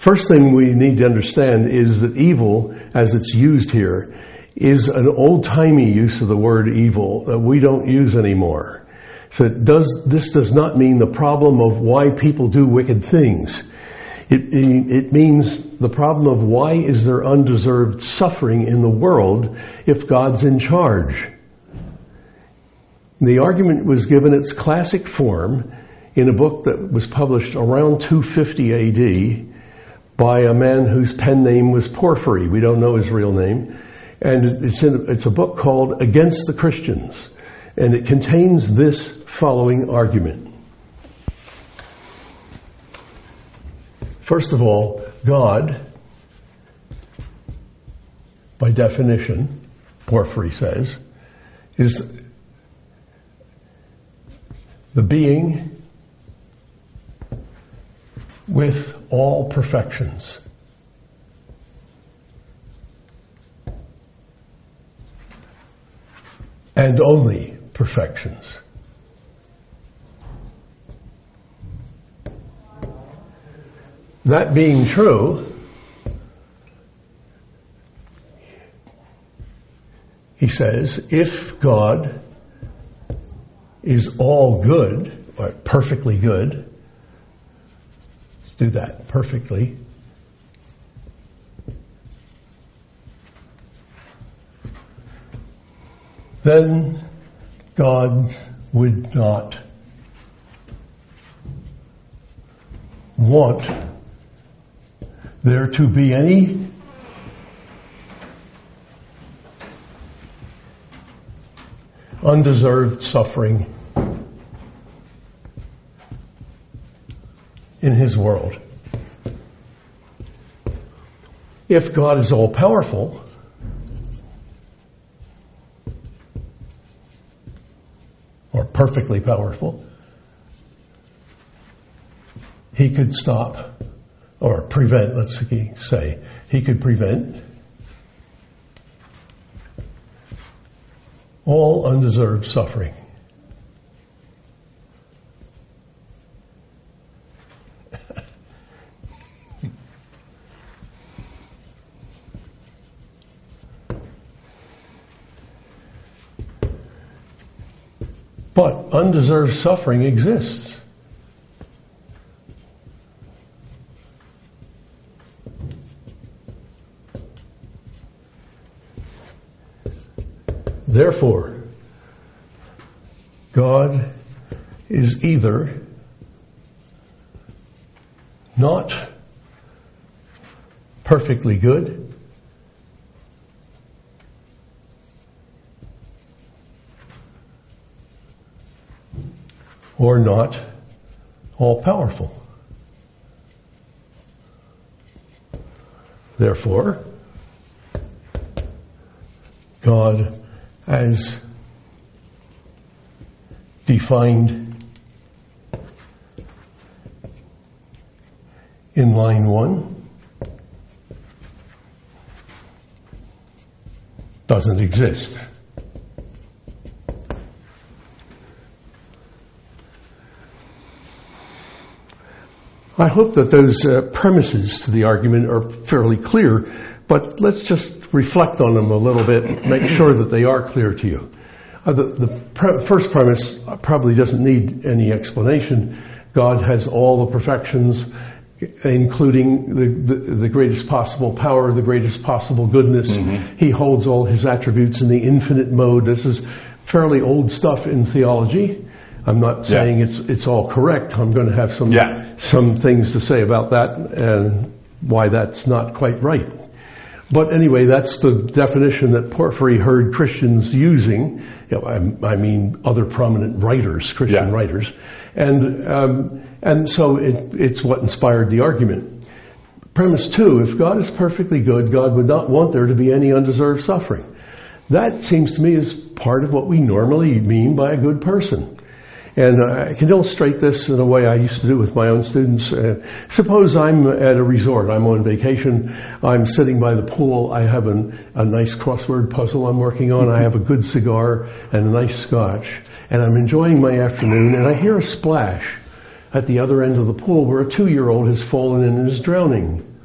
First thing we need to understand is that evil, as it's used here, is an old-timey use of the word evil that we don't use anymore. So this does not mean the problem of why people do wicked things. It means the problem of why is there undeserved suffering in the world if God's in charge. The argument was given its classic form in a book that was published around 250 AD by a man whose pen name was Porphyry. We don't know his real name. And it's a book called Against the Christians. And it contains this following argument. First of all, God, by definition, Porphyry says, is the being with all perfections. And only perfections. That being true, he says, if God is all good, or perfectly good, let's do that, perfectly, then God would not want there to be any undeserved suffering in his world. If God is all powerful, or perfectly powerful, he could stop or prevent, let's say, he could prevent all undeserved suffering. But undeserved suffering exists. Therefore, God is either not perfectly good or not all-powerful. Therefore, God, as defined in line 1, doesn't exist. I hope that those premises to the argument are fairly clear, but let's just reflect on them a little bit, make sure that they are clear to you. First premise probably doesn't need any explanation. God has all the perfections, including the greatest possible power, the greatest possible goodness. Mm-hmm. He holds all his attributes in the infinite mode. This is fairly old stuff in theology. I'm not saying it's all correct. I'm going to have some things to say about that and why that's not quite right. But anyway, that's the definition that Porphyry heard Christians using. I mean other prominent writers, Christian writers. And so it's what inspired the argument. Premise 2, if God is perfectly good, God would not want there to be any undeserved suffering. That seems to me is part of what we normally mean by a good person. And I can illustrate this in a way I used to do with my own students. Suppose I'm at a resort. I'm on vacation. I'm sitting by the pool. I have a nice crossword puzzle I'm working on. I have a good cigar and a nice scotch. And I'm enjoying my afternoon. And I hear a splash at the other end of the pool where a 2-year-old has fallen in and is drowning.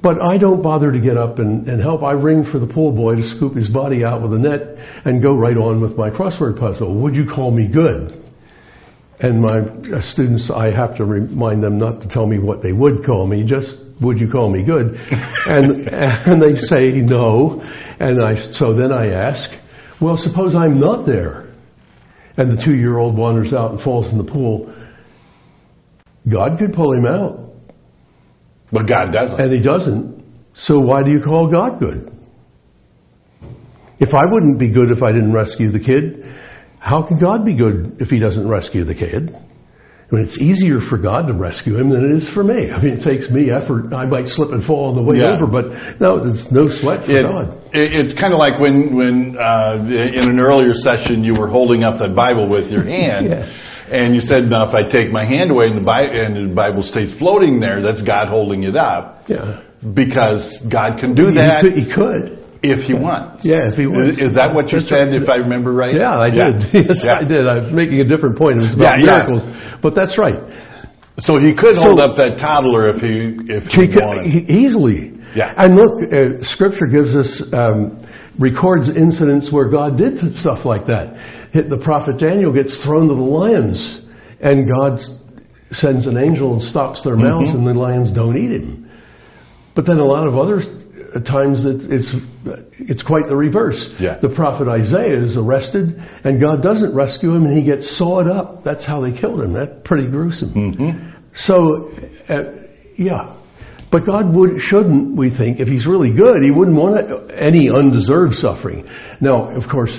But I don't bother to get up and help. I ring for the pool boy to scoop his body out with a net and go right on with my crossword puzzle. Would you call me good? And my students, I have to remind them not to tell me what they would call me, just would you call me good? And they say no. So then I ask, well, suppose I'm not there. And the 2-year-old wanders out and falls in the pool. God could pull him out. But God doesn't. And he doesn't. So why do you call God good? If I wouldn't be good if I didn't rescue the kid, how can God be good if he doesn't rescue the kid? I mean, it's easier for God to rescue him than it is for me. I mean, it takes me effort. I might slip and fall on the way over, but no, there's no sweat for God. It's kind of like when in an earlier session you were holding up that Bible with your hand. Yeah. And you said, now if I take my hand away and the Bible stays floating there, that's God holding it up. Yeah. Because God can do that. He could. If he wants. Yeah, if he wants. Is that what you said, if I remember right? Yeah, I did. Yes, I did. I was making a different point. It was about miracles. But that's right. So he could hold up that toddler if he wanted. Easily. Yeah. And look, Scripture gives us, records incidents where God did stuff like that. The prophet Daniel gets thrown to the lions, and God sends an angel and stops their mouths, and the lions don't eat him. But then a lot of other times it's quite the reverse. Yeah. The prophet Isaiah is arrested, and God doesn't rescue him, and he gets sawed up. That's how they killed him. That's pretty gruesome. So, yeah. But God shouldn't, we think, if he's really good, he wouldn't want any undeserved suffering. Now, of course,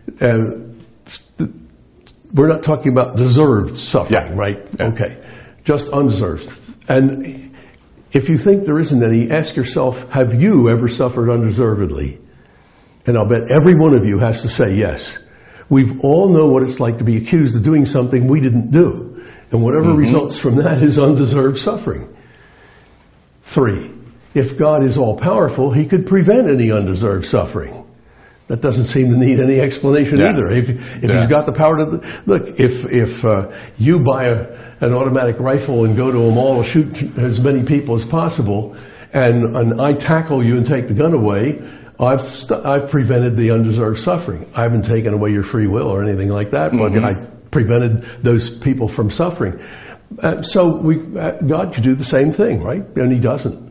we're not talking about deserved suffering, right? Yeah. Okay. Just undeserved. And if you think there isn't any, ask yourself, have you ever suffered undeservedly? And I'll bet every one of you has to say yes. We all know what it's like to be accused of doing something we didn't do. And whatever results from that is undeserved suffering. 3, if God is all-powerful, he could prevent any undeserved suffering. That doesn't seem to need any explanation either. If he's got the power to... Look, if you buy an automatic rifle and go to a mall to shoot as many people as possible, and I tackle you and take the gun away, I've prevented the undeserved suffering. I haven't taken away your free will or anything like that, but I prevented those people from suffering. So God could do the same thing, right? And he doesn't.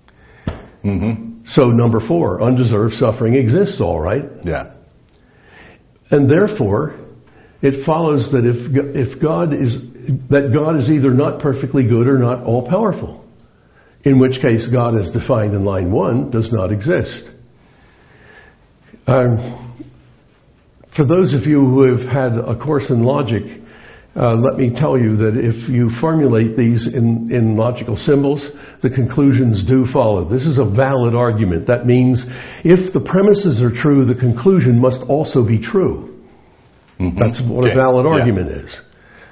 So number 4, undeserved suffering exists, all right? Yeah. And therefore, it follows that if God is either not perfectly good or not all-powerful, in which case God, as defined in line 1, does not exist. For those of you who have had a course in logic, let me tell you that if you formulate these in logical symbols, the conclusions do follow. This is a valid argument. That means if the premises are true, the conclusion must also be true. That's what a valid argument is.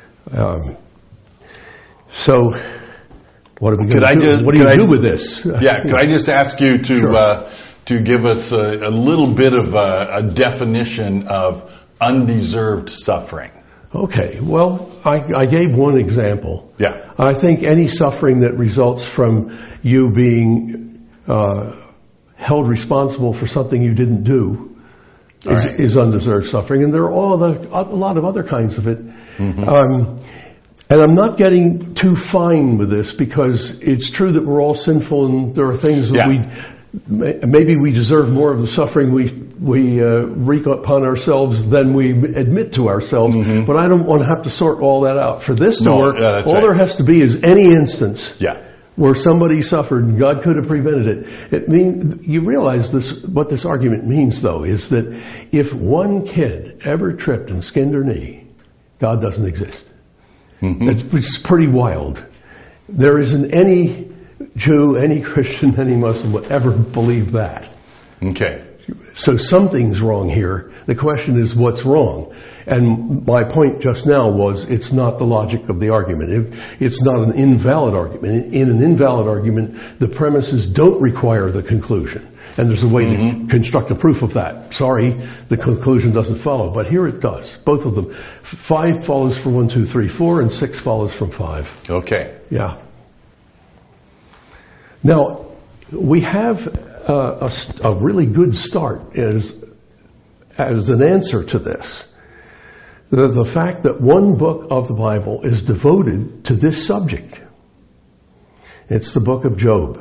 So, what are we going to do? What do you do with this? Yeah, could I just ask you to give us a little bit of a definition of undeserved suffering? Okay, well, I gave one example. Yeah. I think any suffering that results from you being held responsible for something you didn't do is undeserved suffering. And there are a lot of other kinds of it. And I'm not getting too fine with this because it's true that we're all sinful and there are things that maybe we deserve more of the suffering we wreak upon ourselves than we admit to ourselves. But I don't want to have to sort all that out. For this to work, all there has to be is any instance where somebody suffered and God could have prevented it. You realize what this argument means, though, is that if one kid ever tripped and skinned her knee, God doesn't exist. It's pretty wild. There isn't any Jew, any Christian, any Muslim would ever believe that. Okay. So something's wrong here. The question is what's wrong? And my point just now was it's not the logic of the argument. It's not an invalid argument. In an invalid argument, the premises don't require the conclusion. And there's a way to construct a proof of that. Sorry, the conclusion doesn't follow. But here it does. Both of them. 5 follows from 1, 2, 3, 4, and 6 follows from 5. Okay. Yeah. Now, we have a really good start as an answer to this. The fact that one book of the Bible is devoted to this subject. It's the book of Job.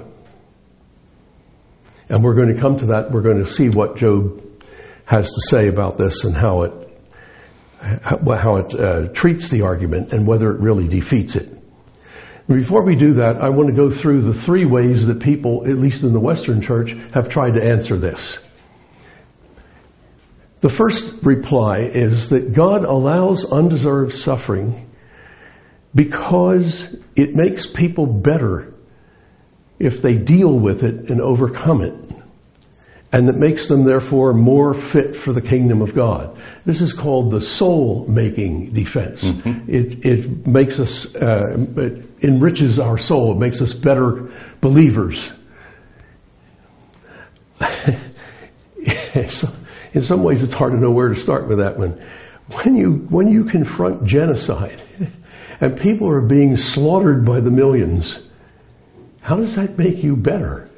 And we're going to come to that. We're going to see what Job has to say about this and how it treats the argument and whether it really defeats it. Before we do that, I want to go through the three ways that people, at least in the Western Church, have tried to answer this. The first reply is that God allows undeserved suffering because it makes people better if they deal with it and overcome it. And it makes them, therefore, more fit for the kingdom of God. This is called the soul-making defense. Mm-hmm. It makes us, it enriches our soul. It makes us better believers. In some ways, it's hard to know where to start with that one. When you confront genocide and people are being slaughtered by the millions, how does that make you better?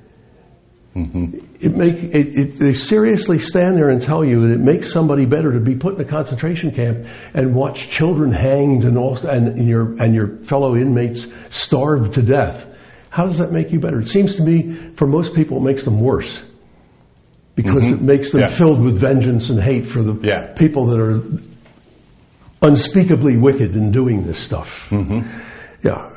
Mm-hmm. They seriously stand there and tell you that it makes somebody better to be put in a concentration camp and watch children hanged and your fellow inmates starved to death. How does that make you better? It seems to me, for most people, it makes them worse. Because it makes them filled with vengeance and hate for the people that are unspeakably wicked in doing this stuff. Mm-hmm. Yeah.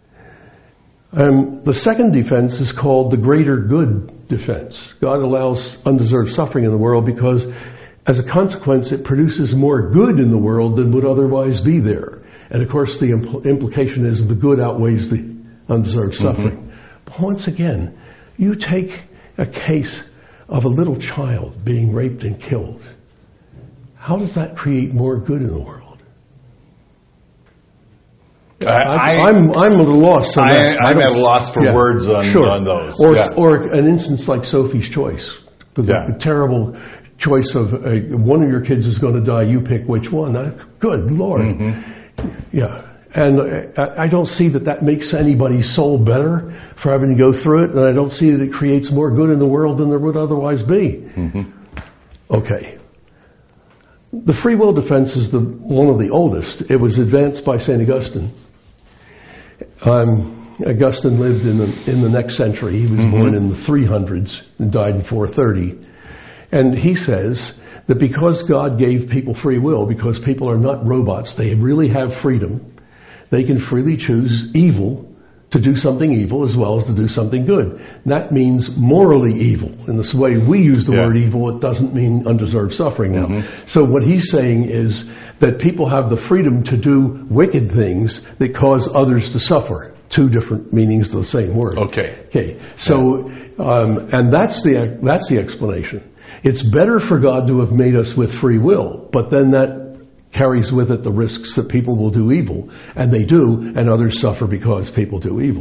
The second defense is called the greater good defense. God allows undeserved suffering in the world because, as a consequence, it produces more good in the world than would otherwise be there. And of course, the implication is the good outweighs the undeserved suffering. But once again, you take a case of a little child being raped and killed. How does that create more good in the world? I'm at a loss. I'm at a loss for words on those. Or an instance like Sophie's Choice. The terrible choice of one of your kids is going to die, you pick which one. Good Lord. Mm-hmm. Yeah. And I don't see that makes anybody's soul better for having to go through it, and I don't see that it creates more good in the world than there would otherwise be. Mm-hmm. Okay. The free will defense is one of the oldest. It was advanced by St. Augustine. Augustine lived in the next century. He was born in the 300s and died in 430. And he says that because God gave people free will, because people are not robots, they really have freedom. They can freely choose evil to do something evil as well as to do something good. That means morally evil. In this way we use the word evil, it doesn't mean undeserved suffering now. Mm-hmm. So what he's saying is that people have the freedom to do wicked things that cause others to suffer. Two different meanings of the same word. Okay. So, and that's the explanation. It's better for God to have made us with free will, but then that carries with it the risks that people will do evil, and they do, and others suffer because people do evil.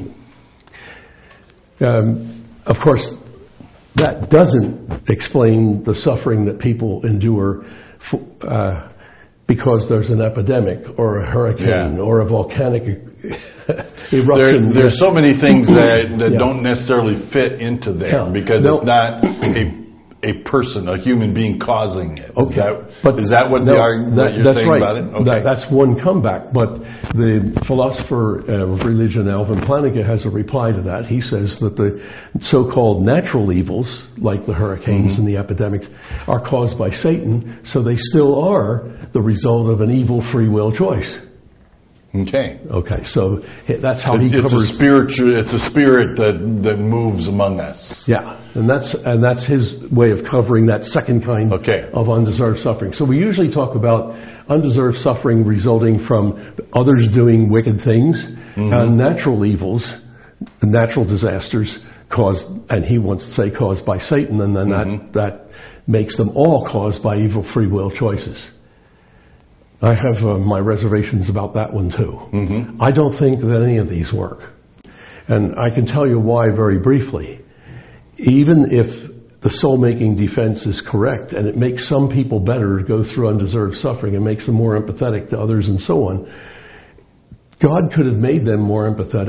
Of course, that doesn't explain the suffering that people endure because there's an epidemic or a hurricane or a volcanic eruption. There's so many things that don't necessarily fit into there because it's not a person, a human being causing it. Okay. Is that what you're saying about it? Okay. That's one comeback. But the philosopher of religion, Alvin Plantinga, has a reply to that. He says that the so-called natural evils, like the hurricanes and the epidemics, are caused by Satan, so they still are the result of an evil free will choice. Okay. So that's how he covers. It's a spirit that moves among us. Yeah, and that's his way of covering that second kind of undeserved suffering. So we usually talk about undeserved suffering resulting from others doing wicked things, and natural evils, natural disasters caused, and he wants to say caused by Satan, and then that makes them all caused by evil free will choices. I have my reservations about that one too. Mm-hmm. I don't think that any of these work. And I can tell you why very briefly. Even if the soul-making defense is correct and it makes some people better to go through undeserved suffering and makes them more empathetic to others and so on, God could have made them more empathetic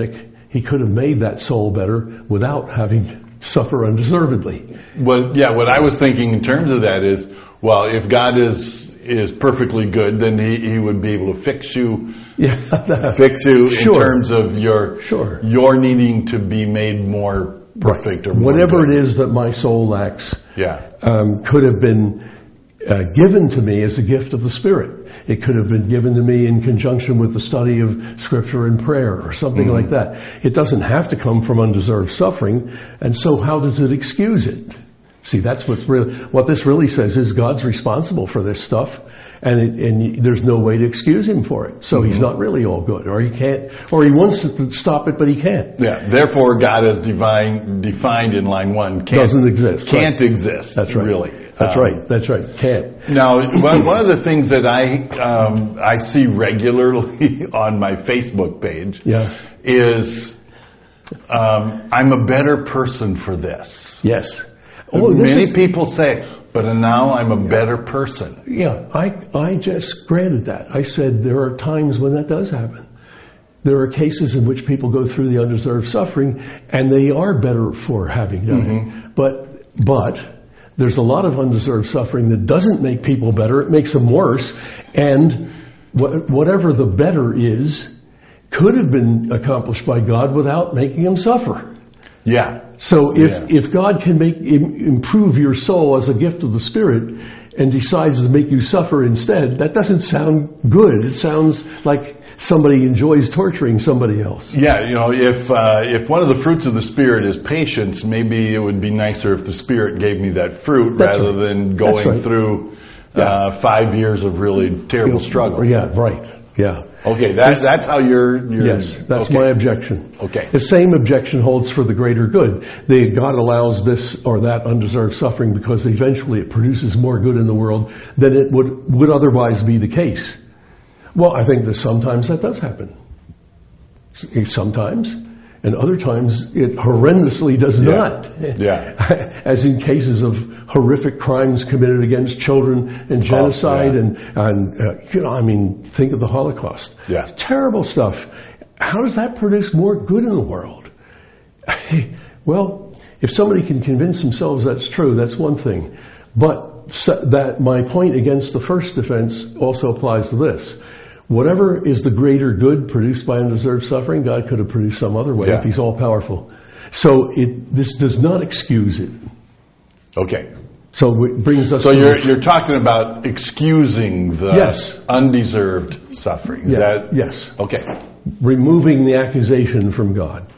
he could have made that soul better without having to suffer undeservedly. Well, yeah, what I was thinking in terms of that is, well, if God is perfectly good, then he would be able to fix you in Sure. terms of your needing to be made more perfect or more whatever good. it is that my soul lacks. Yeah. Could have been given to me as a gift of the Spirit. It could have been given to me in conjunction with the study of Scripture and prayer or something like that. It doesn't have to come from undeserved suffering, and so how does it excuse it? See, that's what this really says is God's responsible for this stuff, and there's no way to excuse him for it. So he's not really all good, or he can't, or he wants to stop it, but he can't. Yeah. Therefore, God as defined in line 1 Doesn't exist. Can't exist. That's right. Really. That's right. Can't. Now, one of the things that I see regularly on my Facebook page is I'm a better person for this. Yes. Many people say, but now I'm a better person. Yeah, I just granted that. I said there are times when that does happen. There are cases in which people go through the undeserved suffering and they are better for having done it. But there's a lot of undeserved suffering that doesn't make people better. It makes them worse. And whatever the better is could have been accomplished by God without making them suffer. Yeah. So if God can improve your soul as a gift of the Spirit and decides to make you suffer instead, that doesn't sound good. It sounds like somebody enjoys torturing somebody else. Yeah, if one of the fruits of the Spirit is patience, maybe it would be nicer if the Spirit gave me that fruit rather than going through 5 years of really terrible struggle. Yeah, right. Yeah. Okay, that's how you're yes, that's my objection. Okay. The same objection holds for the greater good. God allows this or that undeserved suffering because eventually it produces more good in the world than it would otherwise be the case. Well, I think that sometimes that does happen. Sometimes. And other times it horrendously does not. Yeah. As in cases of horrific crimes committed against children and genocide and think of the Holocaust. Yeah. Terrible stuff. How does that produce more good in the world? Well, if somebody can convince themselves that's true, that's one thing. But that my point against the first defense also applies to this. Whatever is the greater good produced by undeserved suffering, God could have produced some other way if he's all-powerful. So this does not excuse it. Okay. So it brings us So you're talking about excusing the undeserved suffering. Yes. Okay. Removing the accusation from God.